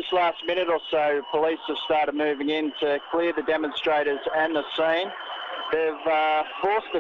last minute or so, police have started moving in to clear the demonstrators and the scene. They've forced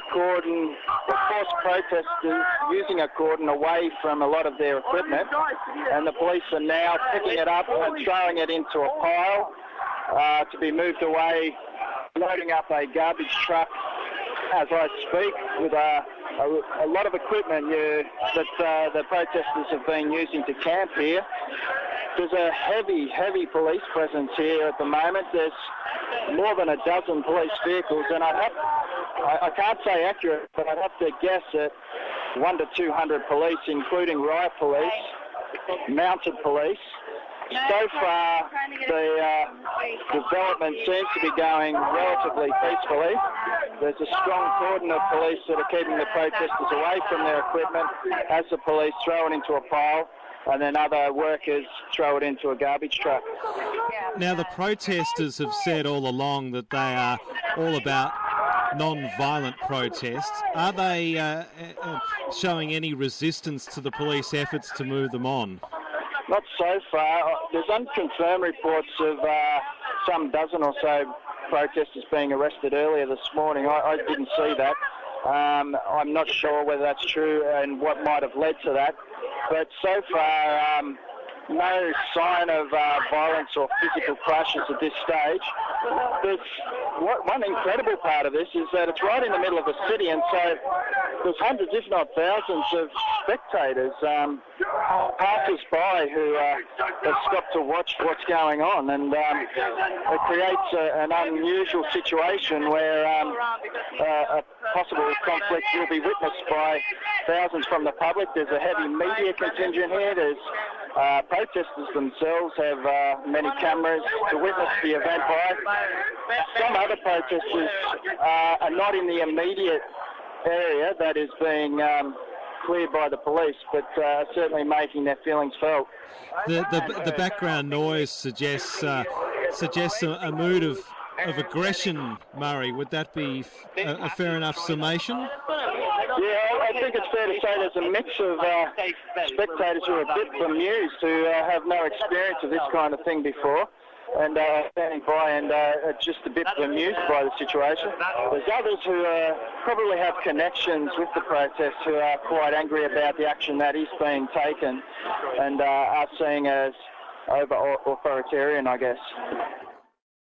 protesters using a cordon away from a lot of their equipment, and the police are now picking it up and throwing it into a pile to be moved away, loading up a garbage truck as I speak with a lot of equipment that the protesters have been using to camp here. There's a heavy police presence here at the moment. There's more than a dozen police vehicles, and I can't say accurate, but I'd have to guess at 100 to 200 police, including riot police, mounted police. So far, the development seems to be going relatively peacefully. There's a strong cordon of police that are keeping the protesters away from their equipment as the police throw it into a pile, and then other workers throw it into a garbage truck. Now, the protesters have said all along that they are all about non-violent protests. Are they showing any resistance to the police efforts to move them on? Not so far. There's unconfirmed reports of some dozen or so protesters being arrested earlier this morning. I didn't see that. I'm not sure whether that's true and what might have led to that. But so far, no sign of violence or physical clashes at this stage. One incredible part of this is that it's right in the middle of the city, and so there's hundreds, if not thousands, of spectators, passers-by who have stopped to watch what's going on, and it creates an unusual situation where a possible conflict will be witnessed by thousands from the public. There's a heavy media contingent here. There's protesters themselves have many cameras to witness the event by. Some other protesters are not in the immediate area that is being cleared by the police, but certainly making their feelings felt. The background noise suggests a mood of aggression, Murray. Would that be a fair enough summation? Yeah, I think it's fair to say there's a mix of spectators who are a bit bemused, who have no experience of this kind of thing before, and standing by and just a bit bemused by the situation. There's others who probably have connections with the protests who are quite angry about the action that is being taken and are seeing as over-authoritarian, I guess.